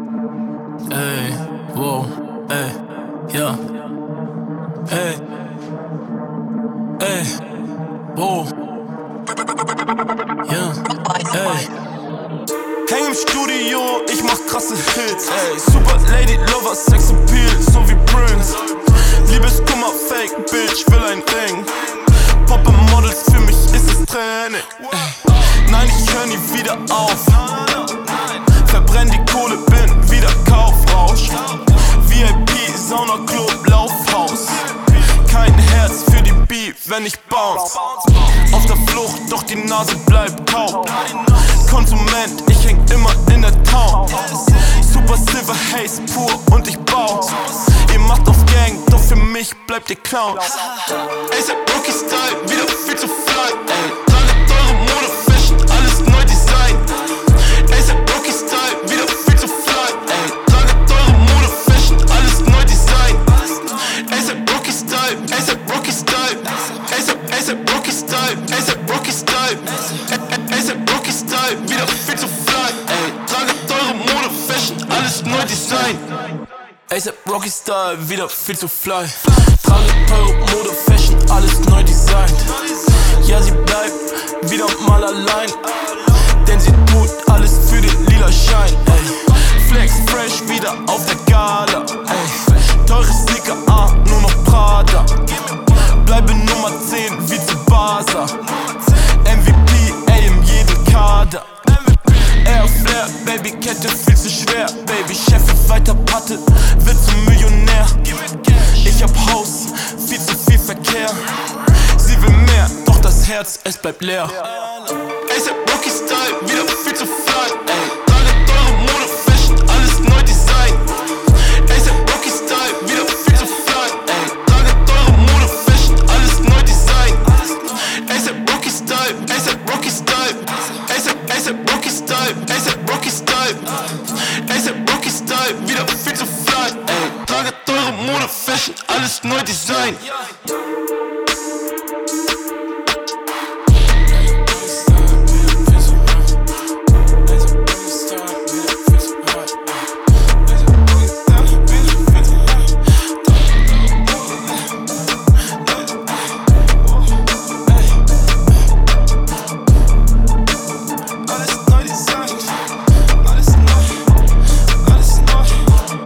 Ey, wow, ey, ja. Ey, ey, wow. Ja, ey. Häng im Studio, ich mach krasse Hits, ey. Super Lady Lover, Sex Appeal, so wie Prince. Liebeskummer, Fake Bitch, will ein Ring. Poppe Models, für mich ist es Training, ey. Nein, ich hör nie wieder auf. Verbrenn die Kohle, bin wieder Kaufrausch. VIP, Sauna, Club, Laufhaus. Kein Herz für die Beat, wenn ich bounce. Auf der Flucht, doch die Nase bleibt taub. Konsument, ich häng immer in der Town. Super Silver Haze pur und ich bau. Ihr macht auf Gang, doch für mich bleibt ihr Clown. ASAP Rocky Style, wieder viel zu fly, ey. Trage teure Mode, Fashion, alles neu Design. ASAP Rocky Style, wieder viel zu fly, ey. Trage teure Mode, Fashion, alles neu Design. ASAP Rocky Style, ASAP Rocky Style. ASAP Rocky Style, ASAP Rocky Style. ASAP Rocky Style, wieder viel zu fly, ey. Trage teure Mode, Fashion, alles neu Design. ASAP Rocky Style, wieder viel zu fly. Trage teure Mode, Fashion, alles neu designt. Ja, sie bleibt wieder mal allein, denn sie tut alles für den lila Schein, ey. Flex fresh, wieder auf der Gala, ey. Teure Sneaker, nur noch Prada. Bleibe Nummer 10 wie zu Basa. MVP, ey, in jedem Kader. Air Flair, Baby, Kette viel zu schwer. Baby, Chef weiter Patte, wird zum Millionär. Ich hab Haus, viel zu viel Verkehr. Sie will mehr, doch das Herz, es bleibt leer. ASAP Rocky Style, wieder viel zu fly, ey. Trage teure Mode, Fashion, alles neu Design. ASAP Rocky Style, wieder viel zu fly, ey. Trage teure Mode, Fashion, alles neu Design. ASAP Rocky Style, ASAP Rocky Style. ASAP Rocky Style, ASAP Rocky Style. ASAP Rocky Style, wieder viel zu fly, ey. Trage teure Mode, Fashion, alles neu Design.